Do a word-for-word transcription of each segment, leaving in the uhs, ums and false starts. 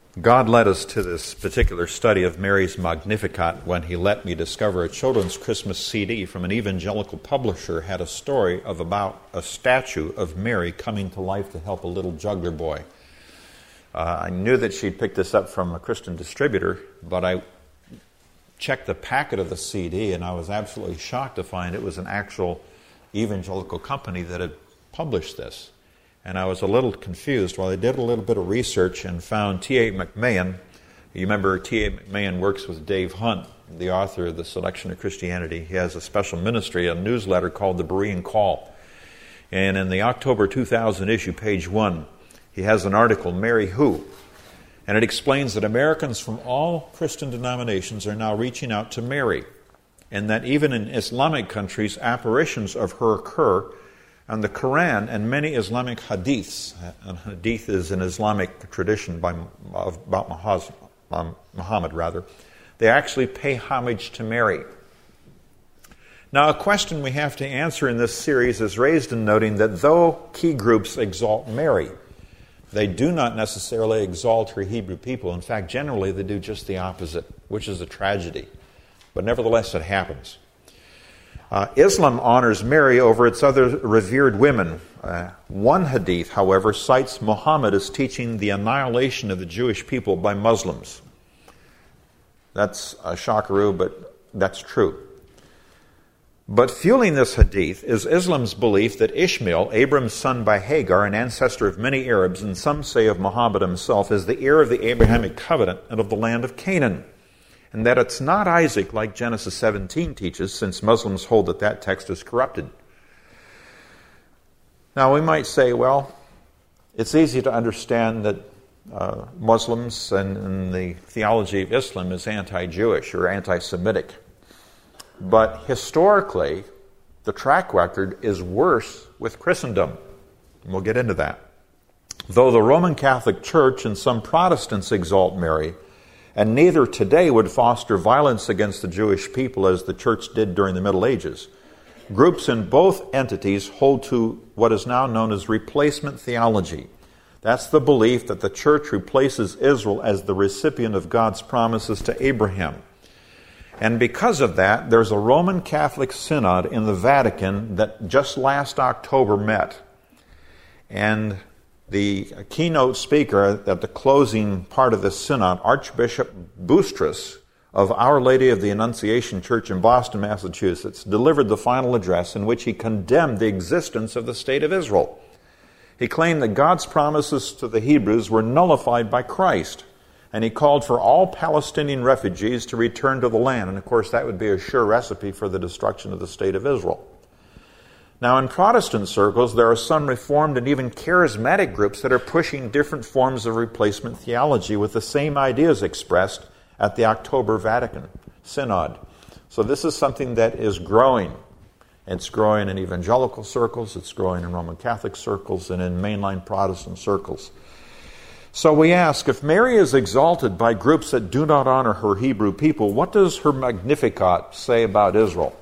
God led us to this particular study of Mary's Magnificat when he let me discover a children's Christmas C D from an evangelical publisher had a story of about a statue of Mary coming to life to help a little juggler boy. Uh, I knew that she'd picked this up from a Christian distributor, but I checked the packet of the C D and I was absolutely shocked to find it was an actual evangelical company that had published this. And I was a little confused. Well, I did a little bit of research and found T A McMahon. You remember T A McMahon works with Dave Hunt, the author of The Selection of Christianity. He has a special ministry, a newsletter called The Berean Call. And in the October two thousand issue, page one, he has an article, Mary Who? And it explains that Americans from all Christian denominations are now reaching out to Mary, and that even in Islamic countries, apparitions of her occur. And the Quran and many Islamic hadiths, and hadith is an Islamic tradition by, about Muhammad, rather, they actually pay homage to Mary. Now, a question we have to answer in this series is raised in noting that though key groups exalt Mary, they do not necessarily exalt her Hebrew people. In fact, generally they do just the opposite, which is a tragedy. But nevertheless, it happens. Uh, Islam honors Mary over its other revered women. Uh, one hadith, however, cites Muhammad as teaching the annihilation of the Jewish people by Muslims. That's a shockaroo, but that's true. But fueling this hadith is Islam's belief that Ishmael, Abram's son by Hagar, an ancestor of many Arabs, and some say of Muhammad himself, is the heir of the Abrahamic covenant and of the land of Canaan. And that it's not Isaac like Genesis seventeen teaches, since Muslims hold that that text is corrupted. Now we might say, well, it's easy to understand that uh, Muslims and, and the theology of Islam is anti-Jewish or anti-Semitic. But historically, the track record is worse with Christendom. And we'll get into that. Though the Roman Catholic Church and some Protestants exalt Mary, and neither today would foster violence against the Jewish people as the church did during the Middle Ages, groups in both entities hold to what is now known as replacement theology. That's the belief that the church replaces Israel as the recipient of God's promises to Abraham. And because of that, there's a Roman Catholic synod in the Vatican that just last October met. And the keynote speaker at the closing part of the synod, Archbishop Boustrous of Our Lady of the Annunciation Church in Boston, Massachusetts, delivered the final address in which he condemned the existence of the state of Israel. He claimed that God's promises to the Hebrews were nullified by Christ, and he called for all Palestinian refugees to return to the land. And of course, that would be a sure recipe for the destruction of the state of Israel. Now, in Protestant circles, there are some Reformed and even charismatic groups that are pushing different forms of replacement theology with the same ideas expressed at the October Vatican Synod. So this is something that is growing. It's growing in evangelical circles, it's growing in Roman Catholic circles, and in mainline Protestant circles. So we ask, if Mary is exalted by groups that do not honor her Hebrew people, what does her Magnificat say about Israel?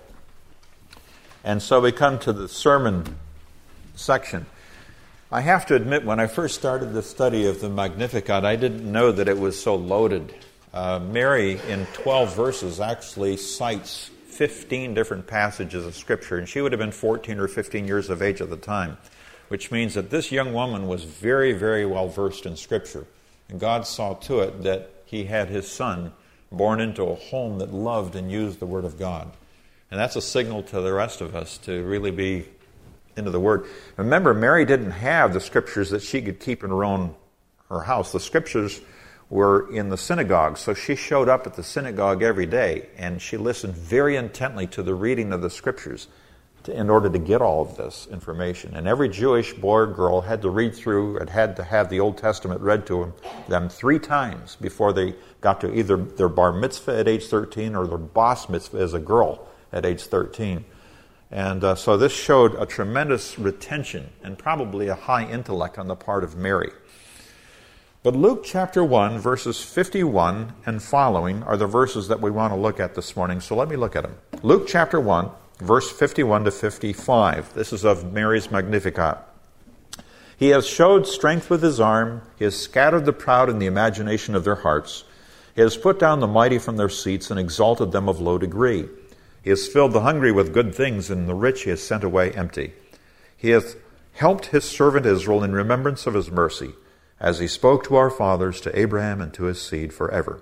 And so we come to the sermon section. I have to admit, when I first started the study of the Magnificat, I didn't know that it was so loaded. Uh, Mary, in twelve verses, actually cites fifteen different passages of Scripture, and she would have been fourteen or fifteen years of age at the time, which means that this young woman was very, very well versed in Scripture. And God saw to it that he had his son born into a home that loved and used the Word of God. And that's a signal to the rest of us to really be into the Word. Remember, Mary didn't have the Scriptures that she could keep in her own her house. The Scriptures were in the synagogue, so she showed up at the synagogue every day, and she listened very intently to the reading of the Scriptures to, in order to get all of this information. And every Jewish boy or girl had to read through and had to have the Old Testament read to them, them three times before they got to either their bar mitzvah at age thirteen or their bas mitzvah as a girl at age thirteen. And uh, so this showed a tremendous retention and probably a high intellect on the part of Mary. But Luke chapter one, verses fifty-one and following are the verses that we want to look at this morning. So let me look at them. Luke chapter one, verse fifty-one to fifty-five. This is of Mary's Magnificat. He has showed strength with his arm. He has scattered the proud in the imagination of their hearts. He has put down the mighty from their seats and exalted them of low degree. He has filled the hungry with good things, and the rich he has sent away empty. He hath helped his servant Israel in remembrance of his mercy, as he spoke to our fathers, to Abraham and to his seed forever.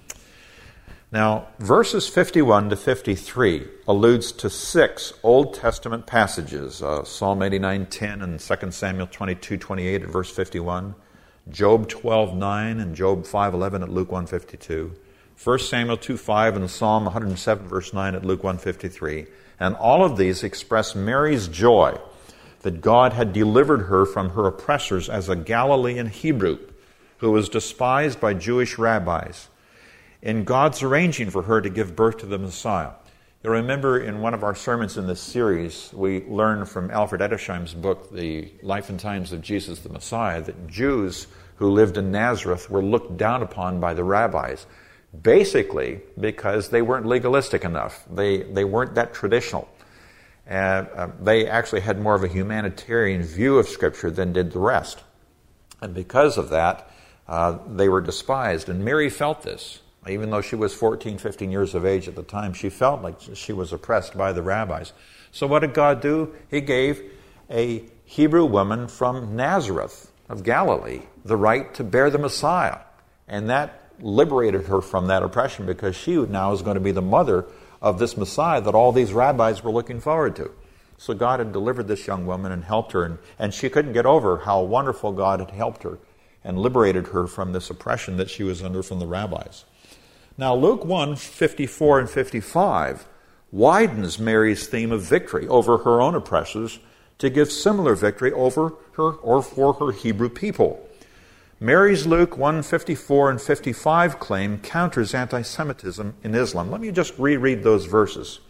Now, verses fifty-one to fifty-three alludes to six Old Testament passages, uh, Psalm eighty-nine ten and Second Samuel twenty-two twenty-eight at verse fifty-one, Job twelve nine and Job five eleven at Luke one fifty-two, First Samuel two five and Psalm one hundred seven verse nine at Luke one fifty-three. And all of these express Mary's joy that God had delivered her from her oppressors as a Galilean Hebrew who was despised by Jewish rabbis, in God's arranging for her to give birth to the Messiah. You'll remember in one of our sermons in this series, we learned from Alfred Edersheim's book, The Life and Times of Jesus the Messiah, that Jews who lived in Nazareth were looked down upon by the rabbis, basically because they weren't legalistic enough. They, they weren't that traditional. And uh, they actually had more of a humanitarian view of Scripture than did the rest. And because of that, uh, they were despised. And Mary felt this. Even though she was fourteen, fifteen years of age at the time, she felt like she was oppressed by the rabbis. So what did God do? He gave a Hebrew woman from Nazareth of Galilee the right to bear the Messiah. And that liberated her from that oppression, because she now is going to be the mother of this Messiah that all these rabbis were looking forward to. So God had delivered this young woman and helped her, and, and she couldn't get over how wonderful God had helped her and liberated her from this oppression that she was under from the rabbis. Now, Luke one fifty-four and fifty-five widens Mary's theme of victory over her own oppressors to give similar victory over her or for her Hebrew people. Mary's Luke one fifty-four and fifty-five claim counters anti-Semitism in Islam. Let me just reread those verses.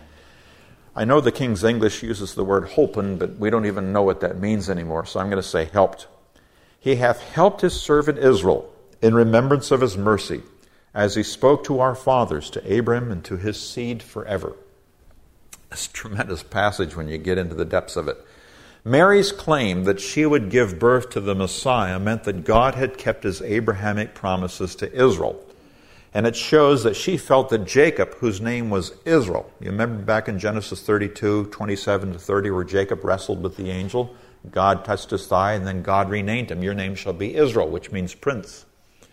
I know the King's English uses the word holpen, but we don't even know what that means anymore, so I'm going to say helped. He hath helped his servant Israel in remembrance of his mercy, as he spoke to our fathers, to Abraham and to his seed forever. It's a tremendous passage when you get into the depths of it. Mary's claim that she would give birth to the Messiah meant that God had kept his Abrahamic promises to Israel. And it shows that she felt that Jacob, whose name was Israel, you remember back in Genesis thirty-two, twenty-seven to thirty, where Jacob wrestled with the angel, God touched his thigh, and then God renamed him. Your name shall be Israel, which means prince.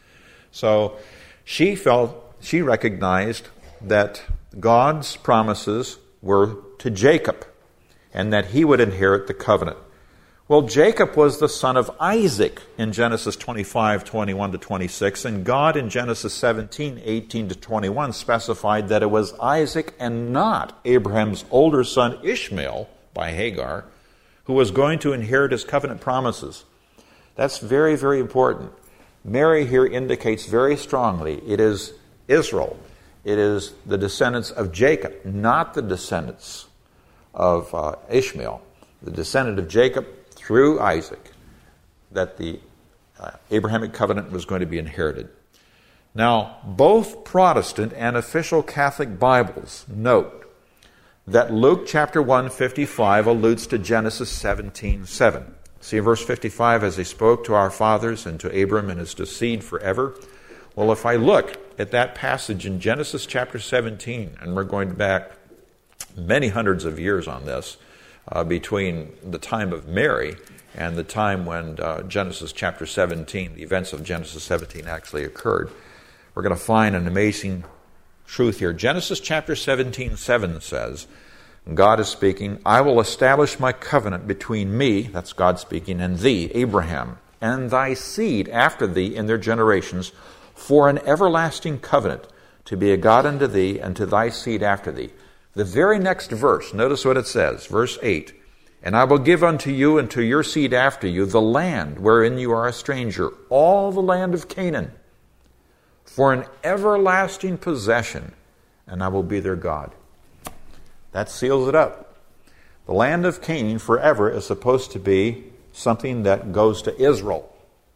So she felt, she recognized that God's promises were to Jacob, and that he would inherit the covenant. Well, Jacob was the son of Isaac in Genesis twenty-five, twenty-one to twenty-six, and God in Genesis seventeen, eighteen to twenty-one specified that it was Isaac and not Abraham's older son Ishmael, by Hagar, who was going to inherit his covenant promises. That's very, very important. Mary here indicates very strongly it is Israel. It is the descendants of Jacob, not the descendants of uh, Ishmael. The descendant of Jacob through Isaac, that the uh, Abrahamic covenant was going to be inherited. Now, both Protestant and official Catholic Bibles note that Luke chapter one fifty-five alludes to Genesis seventeen seven. See verse fifty-five, as he spoke to our fathers and to Abram and his seed forever. Well, if I look at that passage in Genesis chapter seventeen, and we're going back many hundreds of years on this, uh, between the time of Mary and the time when uh, Genesis chapter seventeen, the events of Genesis seventeen actually occurred, we're going to find an amazing truth here. Genesis chapter seventeen seven says, God is speaking, I will establish my covenant between me, that's God speaking, and thee, Abraham, and thy seed after thee in their generations, for an everlasting covenant, to be a God unto thee and to thy seed after thee. The very next verse, notice what it says, verse eight, and I will give unto you and to your seed after you the land wherein you are a stranger, all the land of Canaan, for an everlasting possession, and I will be their God. That seals it up. The land of Canaan forever is supposed to be something that goes to Israel,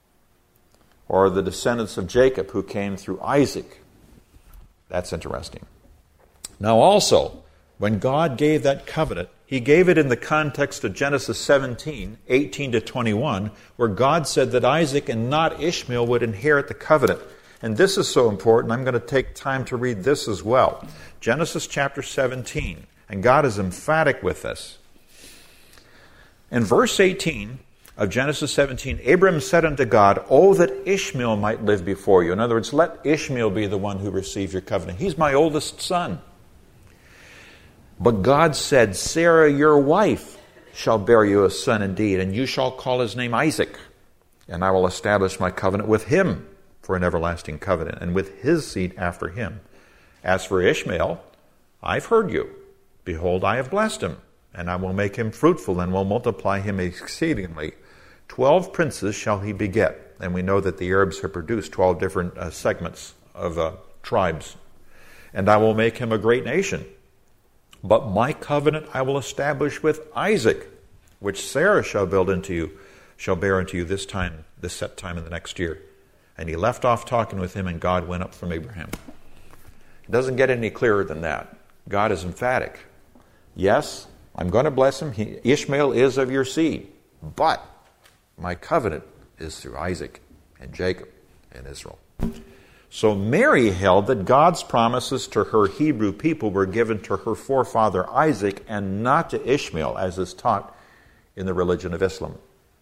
or the descendants of Jacob who came through Isaac. That's interesting. Now also, when God gave that covenant, he gave it in the context of Genesis seventeen, eighteen to twenty-one, where God said that Isaac and not Ishmael would inherit the covenant. And this is so important, I'm going to take time to read this as well. Genesis chapter seventeen, and God is emphatic with this. In verse eighteen of Genesis seventeen, Abram said unto God, "Oh, that Ishmael might live before you." In other words, let Ishmael be the one who receives your covenant. He's my oldest son. But God said, "Sarah, your wife, shall bear you a son indeed, and you shall call his name Isaac. And I will establish my covenant with him for an everlasting covenant, and with his seed after him. As for Ishmael, I've heard you. Behold, I have blessed him, and I will make him fruitful, and will multiply him exceedingly. Twelve princes shall he beget." And we know that the Arabs have produced twelve different uh, segments of uh, tribes. "And I will make him a great nation. But my covenant I will establish with Isaac, which Sarah shall build unto you, shall bear unto you this time, this set time in the next year." And he left off talking with him, and God went up from Abraham. It doesn't get any clearer than that. God is emphatic. Yes, I'm going to bless him. He, Ishmael is of your seed, but my covenant is through Isaac and Jacob and Israel. So Mary held that God's promises to her Hebrew people were given to her forefather Isaac and not to Ishmael, as is taught in the religion of Islam.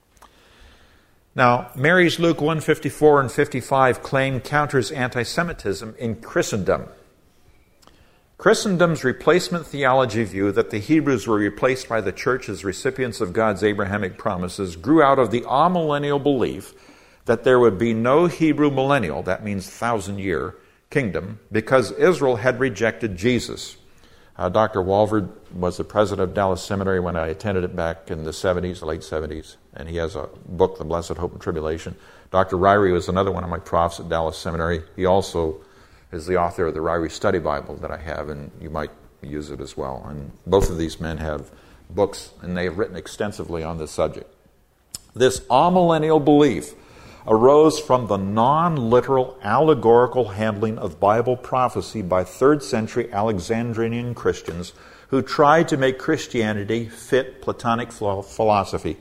Now, Mary's Luke one fifty-four and fifty-five claim counters anti-Semitism in Christendom. Christendom's replacement theology view that the Hebrews were replaced by the church as recipients of God's Abrahamic promises grew out of the amillennial belief that there would be no Hebrew millennial, that means thousand-year, kingdom, because Israel had rejected Jesus. Uh, Doctor Walford was the president of Dallas Seminary when I attended it back in the seventies, the late seventies, and he has a book, The Blessed Hope and Tribulation. Doctor Ryrie was another one of my profs at Dallas Seminary. He also is the author of the Ryrie Study Bible that I have, and you might use it as well. And both of these men have books, and they have written extensively on this subject. This amillennial belief arose from the non-literal allegorical handling of Bible prophecy by third century Alexandrian Christians who tried to make Christianity fit Platonic philosophy.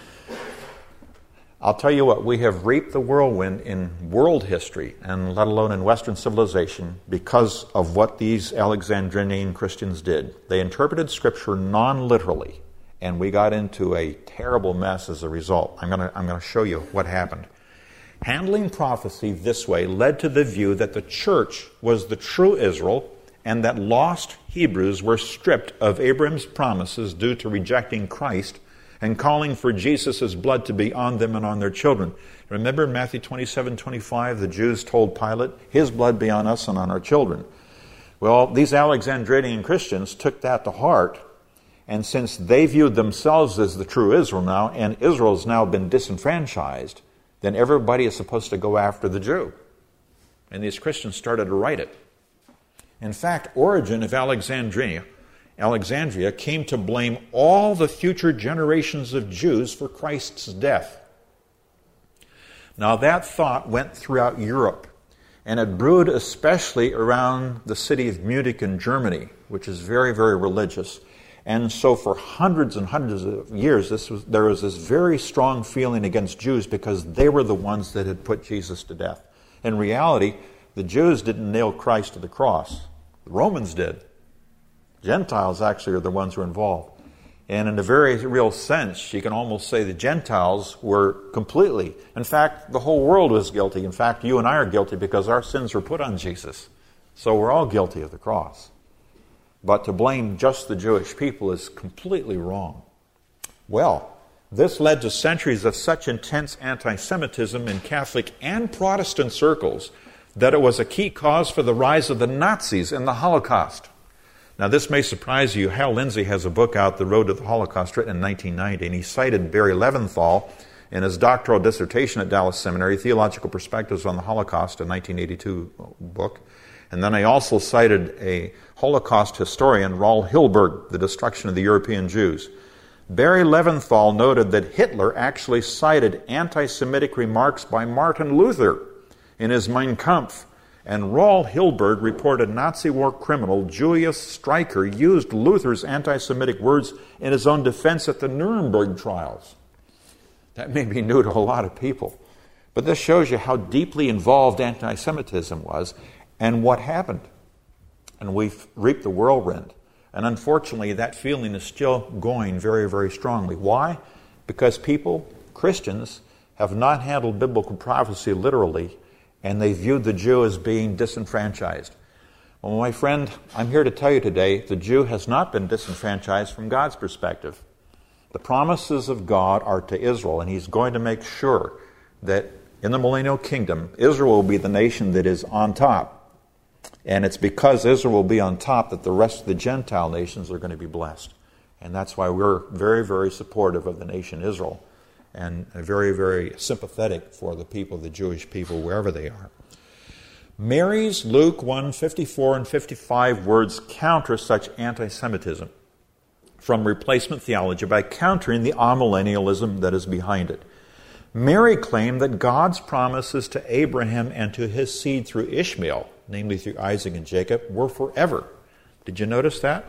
I'll tell you what, we have reaped the whirlwind in world history, and let alone in Western civilization, because of what these Alexandrian Christians did. They interpreted Scripture non-literally, and we got into a terrible mess as a result. I'm going to I'm going to show you what happened. Handling prophecy this way led to the view that the church was the true Israel and that lost Hebrews were stripped of Abraham's promises due to rejecting Christ and calling for Jesus' blood to be on them and on their children. Remember in Matthew twenty-seven twenty-five, the Jews told Pilate, "His blood be on us and on our children." Well, these Alexandrian Christians took that to heart, and since they viewed themselves as the true Israel now, and Israel has now been disenfranchised, then everybody is supposed to go after the Jew. And these Christians started to write it. In fact, Origen of Alexandria, Alexandria came to blame all the future generations of Jews for Christ's death. Now that thought went throughout Europe, and it brewed especially around the city of Munich in Germany, which is very, very religious. And so for hundreds and hundreds of years, this was, there was this very strong feeling against Jews because they were the ones that had put Jesus to death. In reality, the Jews didn't nail Christ to the cross. The Romans did. Gentiles actually are the ones who are involved. And in a very real sense, you can almost say the Gentiles were completely, in fact, the whole world was guilty. In fact, you and I are guilty because our sins were put on Jesus. So we're all guilty of the cross. But to blame just the Jewish people is completely wrong. Well, this led to centuries of such intense anti-Semitism in Catholic and Protestant circles that it was a key cause for the rise of the Nazis and the Holocaust. Now, this may surprise you. Hal Lindsey has a book out, The Road to the Holocaust, written in nineteen ninety, and he cited Barry Leventhal in his doctoral dissertation at Dallas Seminary, Theological Perspectives on the Holocaust, a nineteen eighty-two book. And then I also cited a Holocaust historian, Raul Hilberg, The Destruction of the European Jews. Barry Leventhal noted that Hitler actually cited anti-Semitic remarks by Martin Luther in his Mein Kampf, And Raul Hilberg reported Nazi war criminal Julius Streicher used Luther's anti-Semitic words in his own defense at the Nuremberg trials. That may be new to a lot of people. But this shows you how deeply involved anti-Semitism was and what happened. And we've reaped the whirlwind. And unfortunately, that feeling is still going very, very strongly. Why? Because people, Christians, have not handled biblical prophecy literally, and they viewed the Jew as being disenfranchised. Well, my friend, I'm here to tell you today, the Jew has not been disenfranchised from God's perspective. The promises of God are to Israel, and He's going to make sure that in the millennial kingdom, Israel will be the nation that is on top. And it's because Israel will be on top that the rest of the Gentile nations are going to be blessed. And that's why we're very, very supportive of the nation Israel and very, very sympathetic for the people, the Jewish people, wherever they are. Mary's Luke one, fifty-four and fifty-five words counter such anti-Semitism from replacement theology by countering the amillennialism that is behind it. Mary claimed that God's promises to Abraham and to his seed through Ishmael, namely through Isaac and Jacob, were forever. Did you notice that?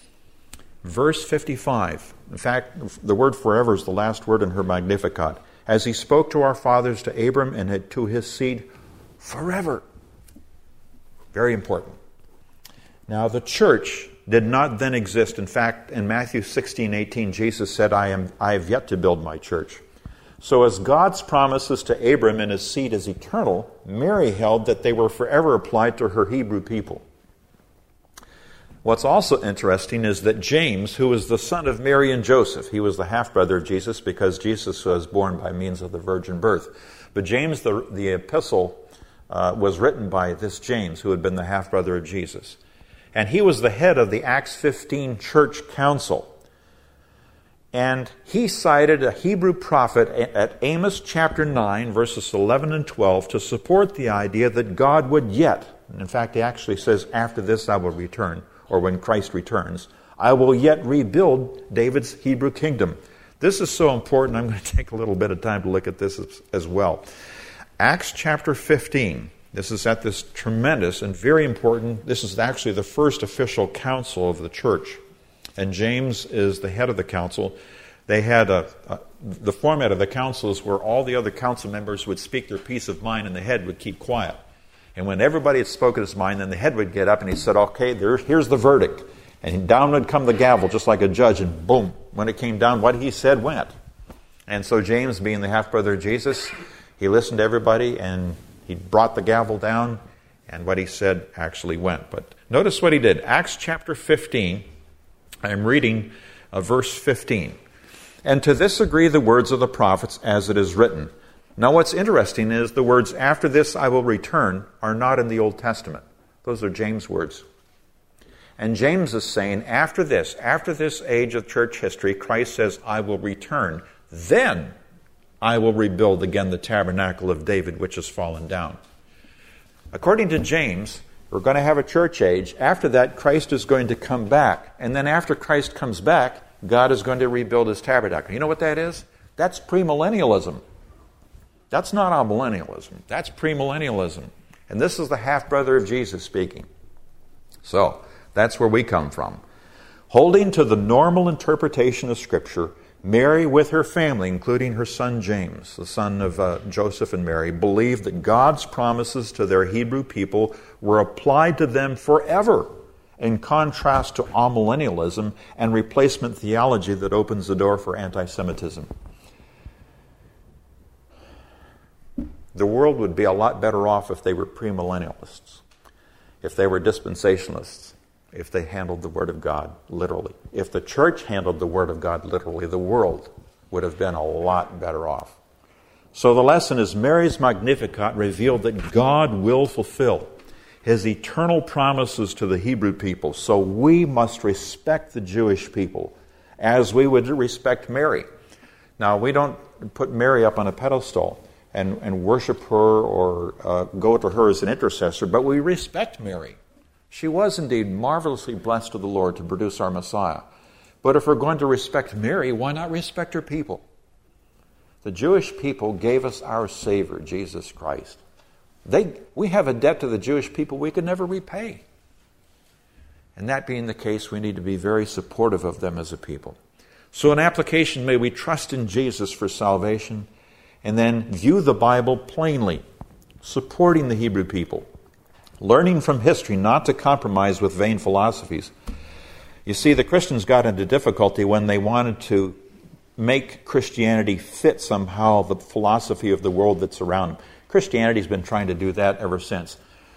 Verse fifty-five. In fact, the word forever is the last word in her Magnificat. As he spoke to our fathers, to Abram, and to his seed, forever. Very important. Now, the church did not then exist. In fact, in Matthew sixteen eighteen, Jesus said, I am I have yet to build my church. So as God's promises to Abram and his seed is eternal, Mary held that they were forever applied to her Hebrew people. What's also interesting is that James, who was the son of Mary and Joseph, he was the half-brother of Jesus because Jesus was born by means of the virgin birth. But James, the, the epistle, uh, was written by this James, who had been the half-brother of Jesus. And he was the head of the Acts fifteen church council. And he cited a Hebrew prophet at Amos chapter nine, verses eleven and twelve, to support the idea that God would yet, and in fact he actually says, after this I will return, or when Christ returns, I will yet rebuild David's Hebrew kingdom. This is so important, I'm going to take a little bit of time to look at this as, as well. Acts chapter fifteen, this is at this tremendous and very important, this is actually the first official council of the church. And James is the head of the council. They had a, a the format of the council is where all the other council members would speak their piece of mind and the head would keep quiet. And when everybody had spoken his mind, then the head would get up and he said, okay, there, here's the verdict. And down would come the gavel just like a judge, and boom, when it came down, what he said went. And so James, being the half-brother of Jesus, he listened to everybody and he brought the gavel down, and what he said actually went. But notice what he did. Acts chapter fifteen, I'm reading uh, verse fifteen. And to this agree the words of the prophets as it is written. Now what's interesting is the words, after this I will return, are not in the Old Testament. Those are James' words. And James is saying, after this, after this age of church history, Christ says, I will return. Then I will rebuild again the tabernacle of David, which has fallen down. According to James, we're going to have a church age. After that, Christ is going to come back. And then after Christ comes back, God is going to rebuild his tabernacle. You know what that is? That's premillennialism. That's not amillennialism. That's premillennialism. And this is the half-brother of Jesus speaking. So, that's where we come from. Holding to the normal interpretation of Scripture, Mary with her family, including her son James, the son of uh, Joseph and Mary, believed that God's promises to their Hebrew people were applied to them forever, in contrast to amillennialism and replacement theology that opens the door for anti-Semitism. The world would be a lot better off if they were premillennialists, if they were dispensationalists, if they handled the Word of God literally. If the church handled the Word of God literally, the world would have been a lot better off. So the lesson is Mary's Magnificat revealed that God will fulfill His eternal promises to the Hebrew people. So we must respect the Jewish people as we would respect Mary. Now, we don't put Mary up on a pedestal and, and worship her or uh, go to her as an intercessor, but we respect Mary. She was indeed marvelously blessed of the Lord to produce our Messiah. But if we're going to respect Mary, why not respect her people? The Jewish people gave us our Savior, Jesus Christ. They, we have a debt to the Jewish people we could never repay. And that being the case, we need to be very supportive of them as a people. So in application, may we trust in Jesus for salvation and then view the Bible plainly, supporting the Hebrew people, learning from history not to compromise with vain philosophies. You see, the Christians got into difficulty when they wanted to make Christianity fit somehow the philosophy of the world that's around them. Christianity's been trying to do that ever since.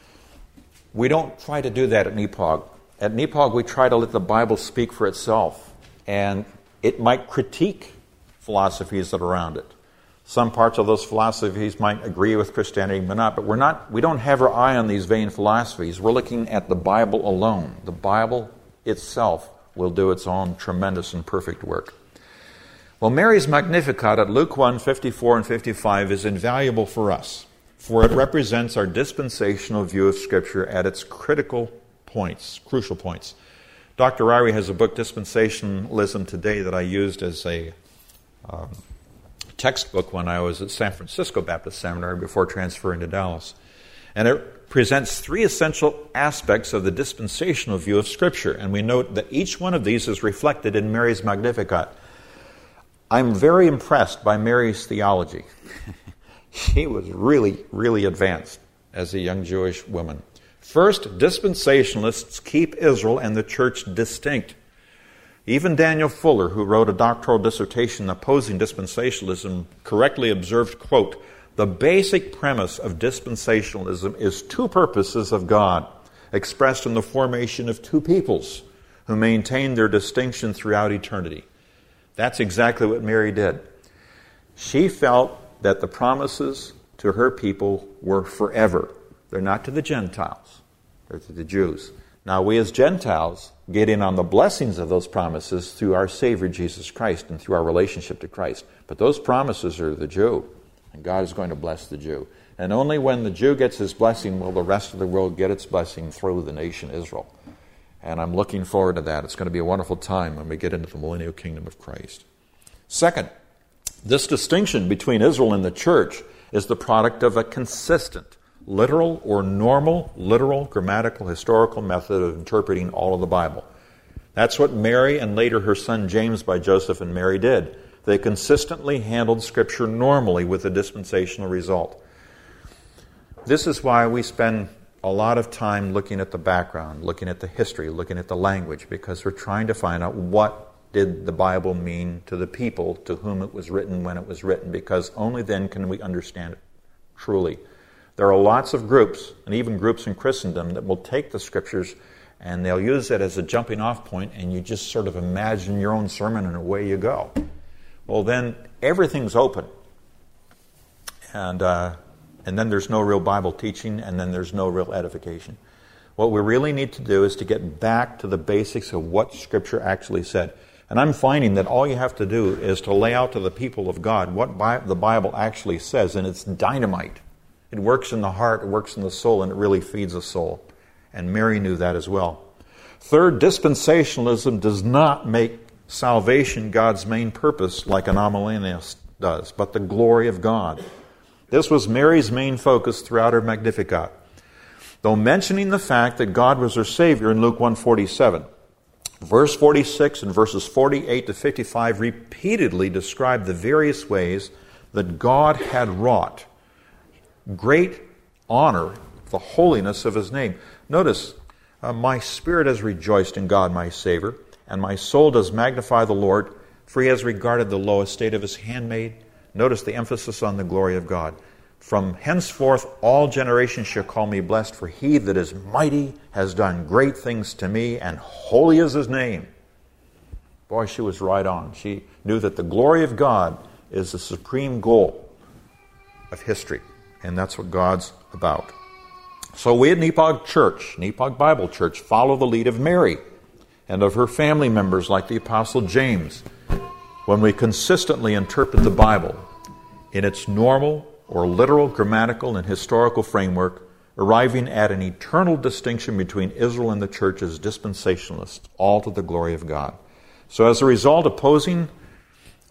We don't try to do that at N E P O G. At N E P O G, we try to let the Bible speak for itself, and it might critique philosophies that are around it. Some parts of those philosophies might agree with Christianity, but not. But we're not. We don't have our eye on these vain philosophies. We're looking at the Bible alone. The Bible itself will do its own tremendous and perfect work. Well, Mary's Magnificat at Luke one, fifty-four and fifty-five is invaluable for us, for it represents our dispensational view of Scripture at its critical points, crucial points. Doctor Ryrie has a book, Dispensationalism Today, that I used as a um, textbook when I was at San Francisco Baptist Seminary before transferring to Dallas. And it presents three essential aspects of the dispensational view of Scripture, and we note that each one of these is reflected in Mary's Magnificat. I'm very impressed by Mary's theology. She was really, really advanced as a young Jewish woman. First, dispensationalists keep Israel and the church distinct. Even Daniel Fuller, who wrote a doctoral dissertation opposing dispensationalism, correctly observed, quote, "The basic premise of dispensationalism is two purposes of God, expressed in the formation of two peoples who maintain their distinction throughout eternity." That's exactly what Mary did. She felt that the promises to her people were forever. They're not to the Gentiles. They're to the Jews. Now, we as Gentiles get in on the blessings of those promises through our Savior, Jesus Christ, and through our relationship to Christ. But those promises are the Jew, and God is going to bless the Jew. And only when the Jew gets his blessing will the rest of the world get its blessing through the nation Israel. And I'm looking forward to that. It's going to be a wonderful time when we get into the millennial kingdom of Christ. Second, this distinction between Israel and the church is the product of a consistent, literal or normal, literal, grammatical, historical method of interpreting all of the Bible. That's what Mary and later her son James by Joseph and Mary did. They consistently handled Scripture normally with a dispensational result. This is why we spend a lot of time looking at the background, looking at the history, looking at the language, because we're trying to find out what did the Bible mean to the people to whom it was written when it was written, because only then can we understand it truly. There are lots of groups, and even groups in Christendom, that will take the Scriptures and they'll use it as a jumping off point, and you just sort of imagine your own sermon and away you go. Well, then everything's open. And uh, and then there's no real Bible teaching, and then there's no real edification. What we really need to do is to get back to the basics of what Scripture actually said. And I'm finding that all you have to do is to lay out to the people of God what Bi- the Bible actually says, and it's dynamite. It works in the heart, it works in the soul, and it really feeds the soul. And Mary knew that as well. Third, dispensationalism does not make salvation God's main purpose like an amillennialist does, but the glory of God. This was Mary's main focus throughout her Magnificat, though mentioning the fact that God was her Savior in Luke one forty-seven. Verse forty-six and verses forty-eight to fifty-five repeatedly describe the various ways that God had wrought great honor, the holiness of His name. Notice, uh, my spirit has rejoiced in God my Savior, and my soul does magnify the Lord, for He has regarded the low estate of His handmaid. Notice the emphasis on the glory of God. From henceforth all generations shall call me blessed, for He that is mighty has done great things to me, and holy is His name. Boy, she was right on. She knew that the glory of God is the supreme goal of history, and that's what God's about. So we at N E P O G Church, N E P O G Bible Church, follow the lead of Mary and of her family members like the Apostle James when we consistently interpret the Bible in its normal or literal, grammatical, and historical framework, arriving at an eternal distinction between Israel and the church as dispensationalists, all to the glory of God. So as a result, opposing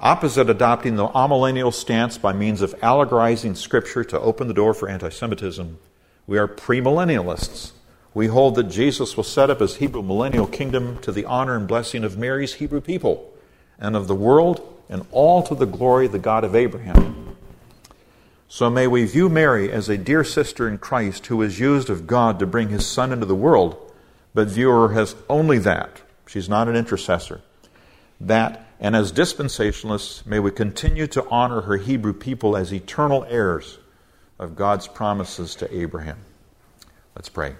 Opposite adopting the amillennial stance by means of allegorizing Scripture to open the door for anti-Semitism, we are premillennialists. We hold that Jesus will set up his Hebrew millennial kingdom to the honor and blessing of Mary's Hebrew people and of the world, and all to the glory of the God of Abraham. So may we view Mary as a dear sister in Christ who was used of God to bring his Son into the world, but view her as only that. She's not an intercessor. That, and as dispensationalists, may we continue to honor her Hebrew people as eternal heirs of God's promises to Abraham. Let's pray.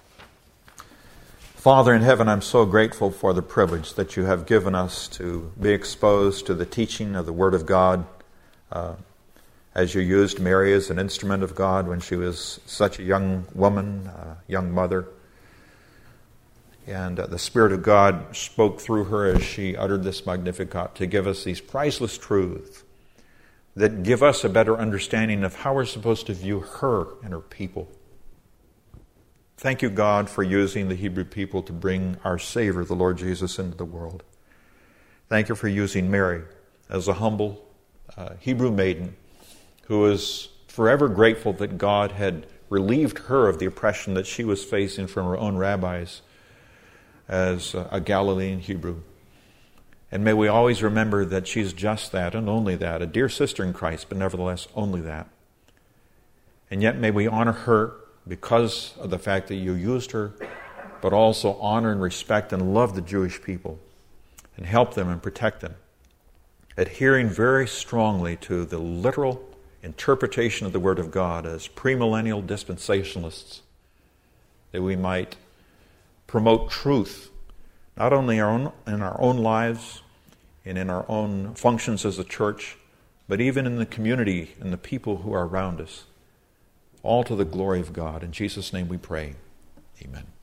Father in heaven, I'm so grateful for the privilege that you have given us to be exposed to the teaching of the Word of God, uh, as you used Mary as an instrument of God when she was such a young woman, uh, young mother. And uh, the Spirit of God spoke through her as she uttered this Magnificat to give us these priceless truths that give us a better understanding of how we're supposed to view her and her people. Thank you, God, for using the Hebrew people to bring our Savior, the Lord Jesus, into the world. Thank you for using Mary as a humble uh, Hebrew maiden who was forever grateful that God had relieved her of the oppression that she was facing from her own rabbis as a Galilean Hebrew. And may we always remember that she's just that and only that, a dear sister in Christ, but nevertheless only that. And yet may we honor her because of the fact that you used her, but also honor and respect and love the Jewish people and help them and protect them, adhering very strongly to the literal interpretation of the Word of God as premillennial dispensationalists, that we might promote truth, not only our own, in our own lives and in our own functions as a church, but even in the community and the people who are around us, all to the glory of God. In Jesus' name we pray. Amen.